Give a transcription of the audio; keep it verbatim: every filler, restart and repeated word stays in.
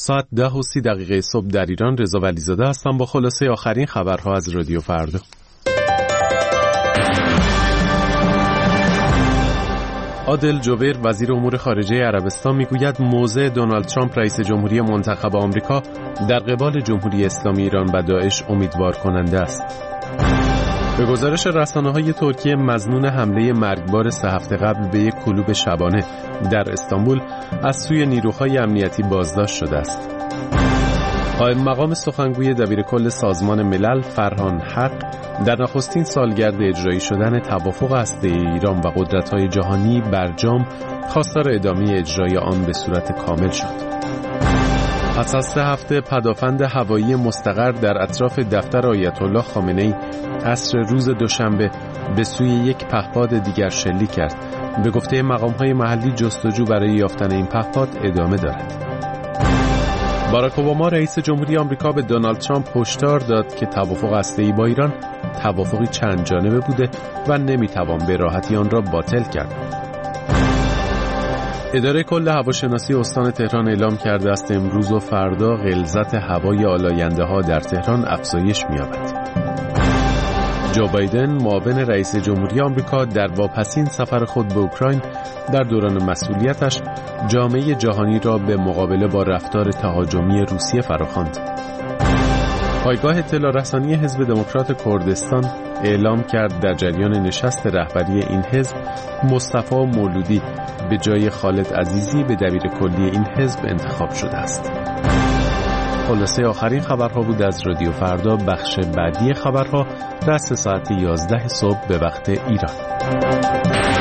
ساعت ده و سی دقیقه صبح در ایران. رضا ولیزاده هستم با خلاصه آخرین خبرها از رادیو فردا. عادل جبیر وزیر امور خارجه عربستان میگوید موضع دونالد ترامپ رئیس جمهوری منتخب آمریکا در قبال جمهوری اسلامی ایران و داعش امیدوار کننده است. به گزارش رسانه‌های ترکیه مظنون حمله مرگبار سه هفته قبل به یک کلوب شبانه در استانبول از سوی نیروهای امنیتی بازداشت شده است. قائم مقام سخنگوی دبیرکل سازمان ملل فرهان حق در نخستین سالگرد اجرایی شدن توافق هسته‌ای ایران و قدرت‌های جهانی برجام خواستار ادامه اجرای آن به صورت کامل شد. پس از سه هفته پدافند هوایی مستقر در اطراف دفتر آیت الله خامنه‌ای عصر روز دوشنبه به سوی یک پهپاد دیگر شلیک کرد. به گفته مقام‌های محلی جستجو برای یافتن این پهپاد ادامه دارد. باراک اوباما رئیس جمهوری آمریکا به دونالد ترامپ هشدار داد که توافق هسته‌ای با ایران توافقی چند جانبه بوده و نمیتوان به راحتی آن را باطل کرد. اداره کل هواشناسی استان تهران اعلام کرده است امروز و فردا غلظت هوای آلاینده ها در تهران افزایش می‌یابد. جو بایدن معاون رئیس جمهوری آمریکا در واپسین سفر خود به اوکراین در دوران مسئولیتش جامعه جهانی را به مقابله با رفتار تهاجمی روسیه فراخواند. پایگاه اطلاع رسانی حزب دموکرات کردستان اعلام کرد در جریان نشست رهبری این حزب مصطفی مولودی به جای خالد عزیزی به دبیرکلی این حزب انتخاب شده است. خلاصه آخرین خبرها بود از رادیو فردا. بخش بعدی خبرها رأس ساعت یازده صبح به وقت ایران.